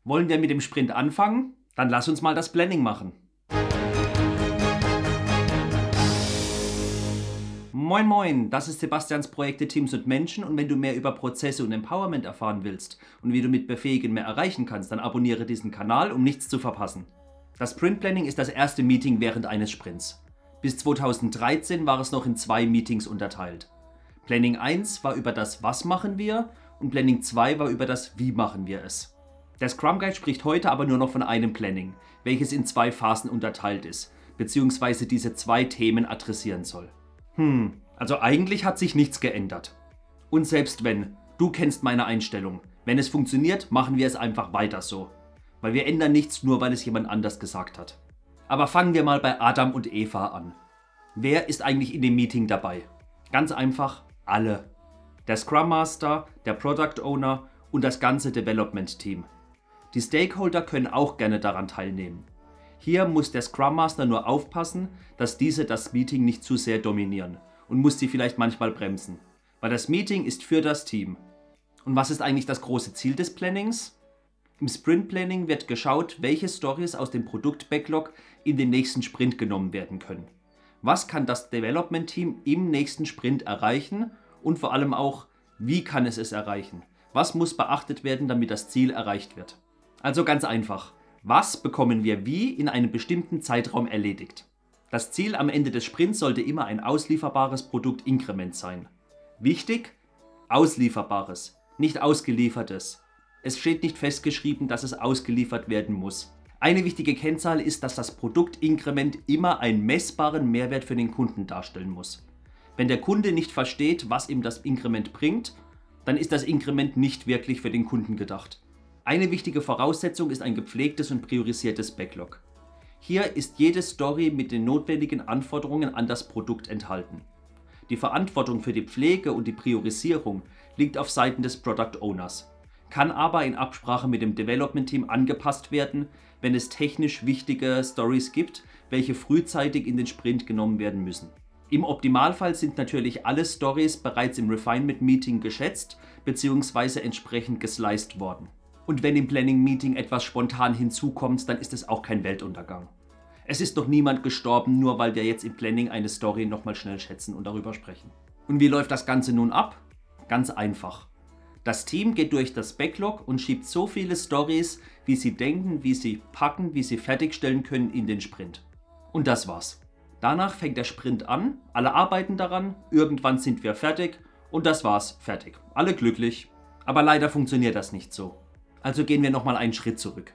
Wollen wir mit dem Sprint anfangen? Dann lass uns mal das Planning machen. Moin moin, das ist Sebastians Projekte Teams und Menschen und wenn du mehr über Prozesse und Empowerment erfahren willst und wie du mit Befähigen mehr erreichen kannst, dann abonniere diesen Kanal, um nichts zu verpassen. Das Sprint Planning ist das erste Meeting während eines Sprints. Bis 2013 war es noch in 2 Meetings unterteilt. Planning 1 war über das Was machen wir und Planning 2 war über das Wie machen wir es. Der Scrum Guide spricht heute aber nur noch von einem Planning, welches in 2 Phasen unterteilt ist, beziehungsweise diese 2 Themen adressieren soll. Also eigentlich hat sich nichts geändert. Und selbst wenn, du kennst meine Einstellung, wenn es funktioniert, machen wir es einfach weiter so. Weil wir ändern nichts, nur weil es jemand anders gesagt hat. Aber fangen wir mal bei Adam und Eva an. Wer ist eigentlich in dem Meeting dabei? Ganz einfach, alle. Der Scrum Master, der Product Owner und das ganze Development Team. Die Stakeholder können auch gerne daran teilnehmen. Hier muss der Scrum Master nur aufpassen, dass diese das Meeting nicht zu sehr dominieren und muss sie vielleicht manchmal bremsen, weil das Meeting ist für das Team. Und was ist eigentlich das große Ziel des Plannings? Im Sprint Planning wird geschaut, welche Stories aus dem Produkt-Backlog in den nächsten Sprint genommen werden können. Was kann das Development Team im nächsten Sprint erreichen und vor allem auch, wie kann es erreichen? Was muss beachtet werden, damit das Ziel erreicht wird? Also ganz einfach. Was bekommen wir wie in einem bestimmten Zeitraum erledigt? Das Ziel am Ende des Sprints sollte immer ein auslieferbares Produktinkrement sein. Wichtig? Auslieferbares, nicht ausgeliefertes. Es steht nicht festgeschrieben, dass es ausgeliefert werden muss. Eine wichtige Kennzahl ist, dass das Produktinkrement immer einen messbaren Mehrwert für den Kunden darstellen muss. Wenn der Kunde nicht versteht, was ihm das Inkrement bringt, dann ist das Inkrement nicht wirklich für den Kunden gedacht. Eine wichtige Voraussetzung ist ein gepflegtes und priorisiertes Backlog. Hier ist jede Story mit den notwendigen Anforderungen an das Produkt enthalten. Die Verantwortung für die Pflege und die Priorisierung liegt auf Seiten des Product Owners, kann aber in Absprache mit dem Development Team angepasst werden, wenn es technisch wichtige Stories gibt, welche frühzeitig in den Sprint genommen werden müssen. Im Optimalfall sind natürlich alle Stories bereits im Refinement Meeting geschätzt bzw. entsprechend gesliced worden. Und wenn im Planning Meeting etwas spontan hinzukommt, dann ist es auch kein Weltuntergang. Es ist noch niemand gestorben, nur weil wir jetzt im Planning eine Story nochmal schnell schätzen und darüber sprechen. Und wie läuft das Ganze nun ab? Ganz einfach. Das Team geht durch das Backlog und schiebt so viele Stories, wie sie denken, wie sie packen, wie sie fertigstellen können in den Sprint. Und das war's. Danach fängt der Sprint an, alle arbeiten daran, irgendwann sind wir fertig und das war's, fertig. Alle glücklich. Aber leider funktioniert das nicht so. Also gehen wir nochmal einen Schritt zurück.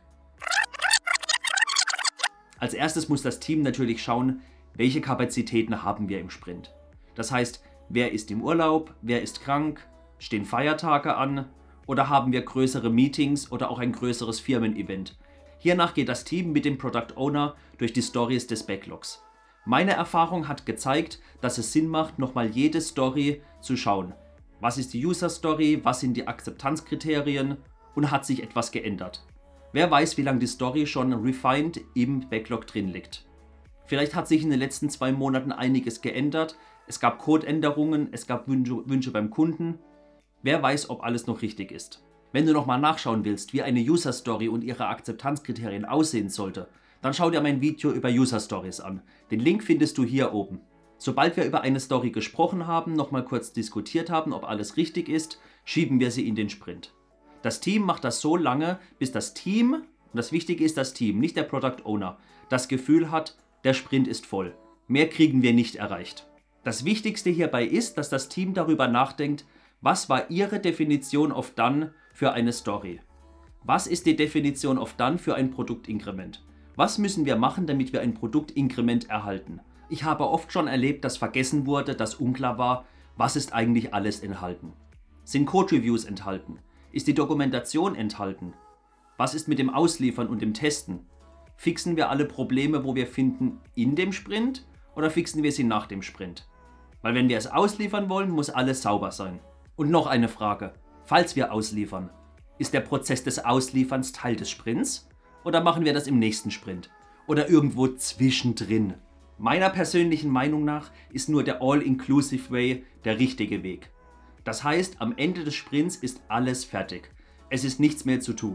Als erstes muss das Team natürlich schauen, welche Kapazitäten haben wir im Sprint. Das heißt, wer ist im Urlaub, wer ist krank, stehen Feiertage an oder haben wir größere Meetings oder auch ein größeres Firmen-Event. Hiernach geht das Team mit dem Product Owner durch die Stories des Backlogs. Meine Erfahrung hat gezeigt, dass es Sinn macht, nochmal jede Story zu schauen. Was ist die User Story, was sind die Akzeptanzkriterien und hat sich etwas geändert. Wer weiß, wie lange die Story schon refined im Backlog drin liegt. Vielleicht hat sich in den letzten 2 Monaten einiges geändert, es gab Codeänderungen, es gab Wünsche beim Kunden. Wer weiß, ob alles noch richtig ist. Wenn du nochmal nachschauen willst, wie eine User Story und ihre Akzeptanzkriterien aussehen sollte, dann schau dir mein Video über User Stories an. Den Link findest du hier oben. Sobald wir über eine Story gesprochen haben, nochmal kurz diskutiert haben, ob alles richtig ist, schieben wir sie in den Sprint. Das Team macht das so lange, bis das Team, und das Wichtige ist das Team, nicht der Product Owner, das Gefühl hat, der Sprint ist voll. Mehr kriegen wir nicht erreicht. Das Wichtigste hierbei ist, dass das Team darüber nachdenkt, was war ihre Definition of Done für eine Story? Was ist die Definition of Done für ein Produktinkrement? Was müssen wir machen, damit wir ein Produktinkrement erhalten? Ich habe oft schon erlebt, dass vergessen wurde, dass unklar war, was ist eigentlich alles enthalten. Sind Code-Reviews enthalten? Ist die Dokumentation enthalten? Was ist mit dem Ausliefern und dem Testen? Fixen wir alle Probleme, wo wir finden, in dem Sprint oder fixen wir sie nach dem Sprint? Weil wenn wir es ausliefern wollen, muss alles sauber sein. Und noch eine Frage. Falls wir ausliefern, ist der Prozess des Auslieferns Teil des Sprints oder machen wir das im nächsten Sprint? Oder irgendwo zwischendrin? Meiner persönlichen Meinung nach ist nur der All-Inclusive Way der richtige Weg. Das heißt, am Ende des Sprints ist alles fertig. Es ist nichts mehr zu tun.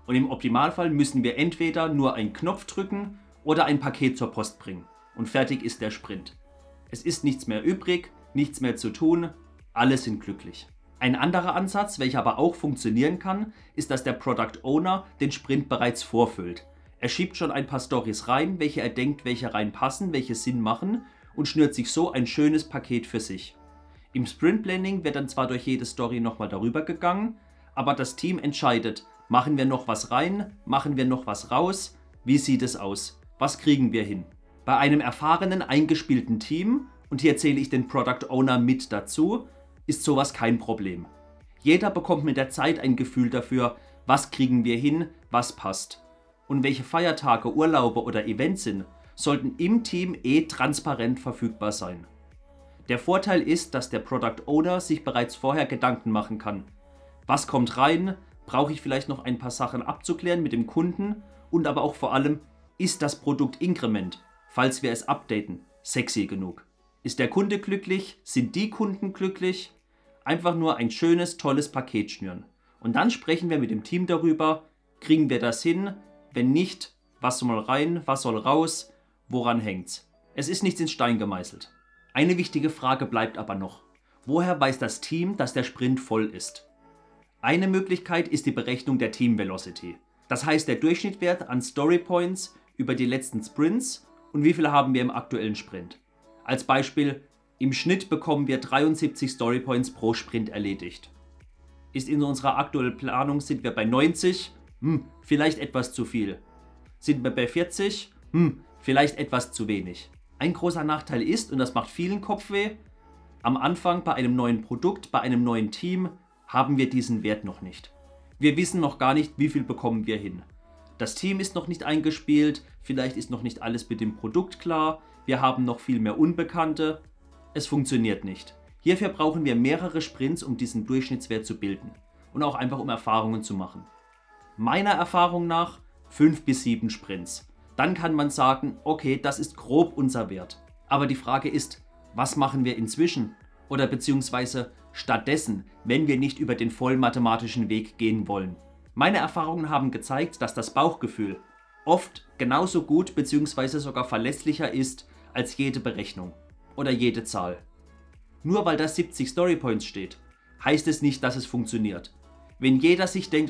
Und im Optimalfall müssen wir entweder nur einen Knopf drücken oder ein Paket zur Post bringen. Und fertig ist der Sprint. Es ist nichts mehr übrig, nichts mehr zu tun, alle sind glücklich. Ein anderer Ansatz, welcher aber auch funktionieren kann, ist, dass der Product Owner den Sprint bereits vorfüllt. Er schiebt schon ein paar Stories rein, welche er denkt, welche reinpassen, welche Sinn machen und schnürt sich so ein schönes Paket für sich. Im Sprint Planning wird dann zwar durch jede Story nochmal darüber gegangen, aber das Team entscheidet, machen wir noch was rein, machen wir noch was raus, wie sieht es aus, was kriegen wir hin. Bei einem erfahrenen, eingespielten Team, und hier zähle ich den Product Owner mit dazu, ist sowas kein Problem. Jeder bekommt mit der Zeit ein Gefühl dafür, was kriegen wir hin, was passt. Und welche Feiertage, Urlaube oder Events sind, sollten im Team transparent verfügbar sein. Der Vorteil ist, dass der Product Owner sich bereits vorher Gedanken machen kann. Was kommt rein? Brauche ich vielleicht noch ein paar Sachen abzuklären mit dem Kunden? Und aber auch vor allem, ist das Produkt Inkrement, falls wir es updaten, sexy genug? Ist der Kunde glücklich? Sind die Kunden glücklich? Einfach nur ein schönes, tolles Paket schnüren. Und dann sprechen wir mit dem Team darüber, kriegen wir das hin? Wenn nicht, was soll rein, was soll raus, woran hängt's? Es ist nichts in Stein gemeißelt. Eine wichtige Frage bleibt aber noch. Woher weiß das Team, dass der Sprint voll ist? Eine Möglichkeit ist die Berechnung der Team Velocity. Das heißt der Durchschnittswert an Story Points über die letzten Sprints und wie viele haben wir im aktuellen Sprint. Als Beispiel, im Schnitt bekommen wir 73 Story Points pro Sprint erledigt. Ist in unserer aktuellen Planung, sind wir bei 90, vielleicht etwas zu viel. Sind wir bei 40, vielleicht etwas zu wenig. Ein großer Nachteil ist, und das macht vielen Kopfweh, am Anfang bei einem neuen Produkt, bei einem neuen Team, haben wir diesen Wert noch nicht. Wir wissen noch gar nicht, wie viel bekommen wir hin. Das Team ist noch nicht eingespielt, vielleicht ist noch nicht alles mit dem Produkt klar, wir haben noch viel mehr Unbekannte. Es funktioniert nicht. Hierfür brauchen wir mehrere Sprints, um diesen Durchschnittswert zu bilden und auch einfach um Erfahrungen zu machen. Meiner Erfahrung nach 5 bis 7 Sprints. Dann kann man sagen, okay, das ist grob unser Wert. Aber die Frage ist, was machen wir inzwischen? Oder beziehungsweise stattdessen, wenn wir nicht über den vollen mathematischen Weg gehen wollen. Meine Erfahrungen haben gezeigt, dass das Bauchgefühl oft genauso gut beziehungsweise sogar verlässlicher ist als jede Berechnung oder jede Zahl. Nur weil da 70 Storypoints steht, heißt es nicht, dass es funktioniert. Wenn jeder sich denkt,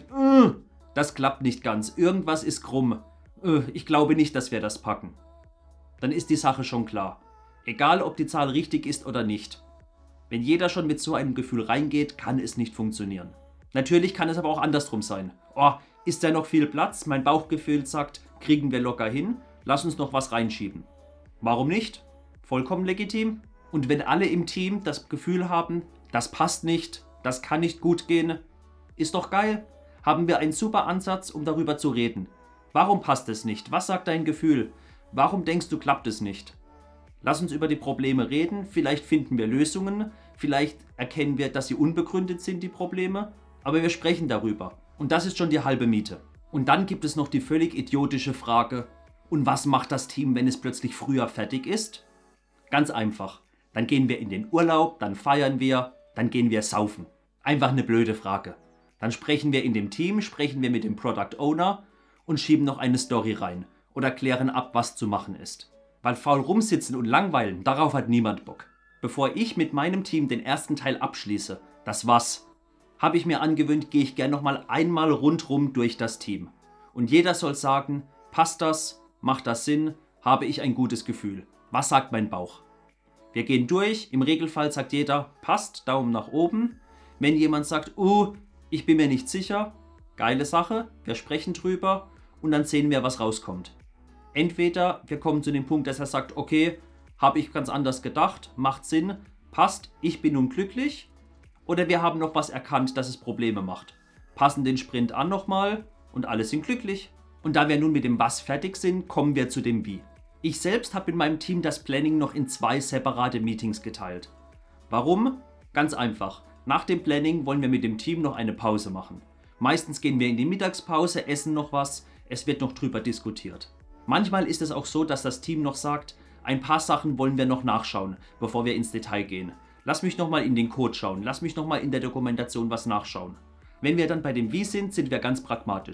das klappt nicht ganz, irgendwas ist krumm, ich glaube nicht, dass wir das packen, dann ist die Sache schon klar. Egal, ob die Zahl richtig ist oder nicht. Wenn jeder schon mit so einem Gefühl reingeht, kann es nicht funktionieren. Natürlich kann es aber auch andersrum sein. Ist da noch viel Platz? Mein Bauchgefühl sagt, kriegen wir locker hin, lass uns noch was reinschieben. Warum nicht? Vollkommen legitim. Und wenn alle im Team das Gefühl haben, das passt nicht, das kann nicht gut gehen, ist doch geil. Haben wir einen super Ansatz, um darüber zu reden. Warum passt es nicht? Was sagt dein Gefühl? Warum denkst du, klappt es nicht? Lass uns über die Probleme reden, vielleicht finden wir Lösungen, vielleicht erkennen wir, dass sie unbegründet sind, die Probleme, aber wir sprechen darüber. Und das ist schon die halbe Miete. Und dann gibt es noch die völlig idiotische Frage, und was macht das Team, wenn es plötzlich früher fertig ist? Ganz einfach. Dann gehen wir in den Urlaub, dann feiern wir, dann gehen wir saufen. Einfach eine blöde Frage. Dann sprechen wir in dem Team, sprechen wir mit dem Product Owner und schieben noch eine Story rein oder klären ab, was zu machen ist. Weil faul rumsitzen und langweilen, darauf hat niemand Bock. Bevor ich mit meinem Team den ersten Teil abschließe, das was, habe ich mir angewöhnt, gehe ich gern nochmal einmal rundrum durch das Team. Und jeder soll sagen, passt das, macht das Sinn, habe ich ein gutes Gefühl. Was sagt mein Bauch? Wir gehen durch, im Regelfall sagt jeder, passt, Daumen nach oben. Wenn jemand sagt, ich bin mir nicht sicher, geile Sache, wir sprechen drüber und dann sehen wir, was rauskommt. Entweder wir kommen zu dem Punkt, dass er sagt, okay, habe ich ganz anders gedacht, macht Sinn, passt, ich bin nun glücklich. Oder wir haben noch was erkannt, dass es Probleme macht. Passen den Sprint an nochmal und alle sind glücklich. Und da wir nun mit dem Was fertig sind, kommen wir zu dem Wie. Ich selbst habe in meinem Team das Planning noch in 2 separate Meetings geteilt. Warum? Ganz einfach. Nach dem Planning wollen wir mit dem Team noch eine Pause machen. Meistens gehen wir in die Mittagspause, essen noch was, es wird noch drüber diskutiert. Manchmal ist es auch so, dass das Team noch sagt, ein paar Sachen wollen wir noch nachschauen, bevor wir ins Detail gehen. Lass mich nochmal in den Code schauen, lass mich nochmal in der Dokumentation was nachschauen. Wenn wir dann bei dem Wie sind, sind wir ganz pragmatisch.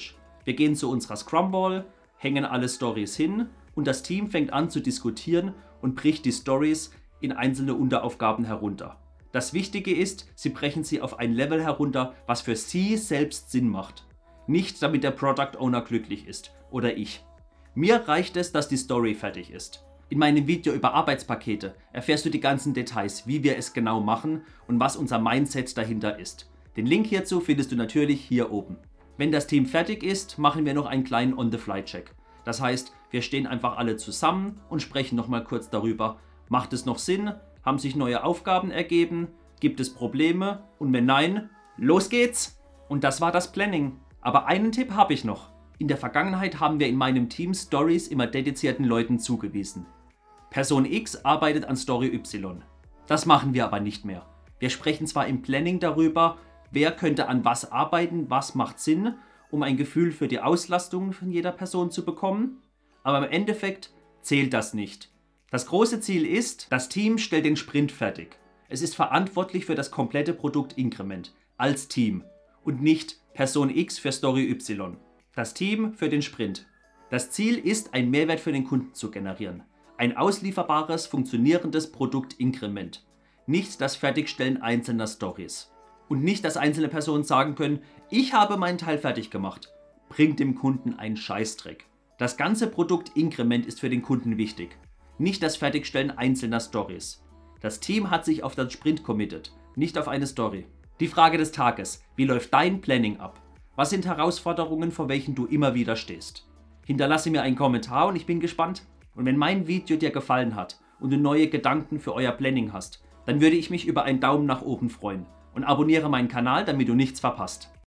Wir gehen zu unserer Scrum-Ball, hängen alle Stories hin und das Team fängt an zu diskutieren und bricht die Stories in einzelne Unteraufgaben herunter. Das Wichtige ist, sie brechen sie auf ein Level herunter, was für sie selbst Sinn macht. Nicht damit der Product Owner glücklich ist oder ich. Mir reicht es, dass die Story fertig ist. In meinem Video über Arbeitspakete erfährst du die ganzen Details, wie wir es genau machen und was unser Mindset dahinter ist. Den Link hierzu findest du natürlich hier oben. Wenn das Team fertig ist, machen wir noch einen kleinen On-the-Fly-Check. Das heißt, wir stehen einfach alle zusammen und sprechen nochmal kurz darüber. Macht es noch Sinn? Haben sich neue Aufgaben ergeben? Gibt es Probleme? Und wenn nein, los geht's! Und das war das Planning. Aber einen Tipp habe ich noch. In der Vergangenheit haben wir in meinem Team Stories immer dedizierten Leuten zugewiesen. Person X arbeitet an Story Y. Das machen wir aber nicht mehr. Wir sprechen zwar im Planning darüber, wer könnte an was arbeiten, was macht Sinn, um ein Gefühl für die Auslastung von jeder Person zu bekommen, aber im Endeffekt zählt das nicht. Das große Ziel ist, das Team stellt den Sprint fertig. Es ist verantwortlich für das komplette Produktinkrement als Team und nicht Person X für Story Y. Das Team für den Sprint. Das Ziel ist, einen Mehrwert für den Kunden zu generieren. Ein auslieferbares, funktionierendes Produktinkrement. Nicht das Fertigstellen einzelner Stories. Und nicht, dass einzelne Personen sagen können, ich habe meinen Teil fertig gemacht. Bringt dem Kunden einen Scheißdreck. Das ganze Produktinkrement ist für den Kunden wichtig. Nicht das Fertigstellen einzelner Stories. Das Team hat sich auf das Sprint committed, nicht auf eine Story. Die Frage des Tages: Wie läuft dein Planning ab? Was sind Herausforderungen, vor welchen du immer wieder stehst? Hinterlasse mir einen Kommentar und ich bin gespannt. Und wenn mein Video dir gefallen hat und du neue Gedanken für euer Planning hast, dann würde ich mich über einen Daumen nach oben freuen und abonniere meinen Kanal, damit du nichts verpasst.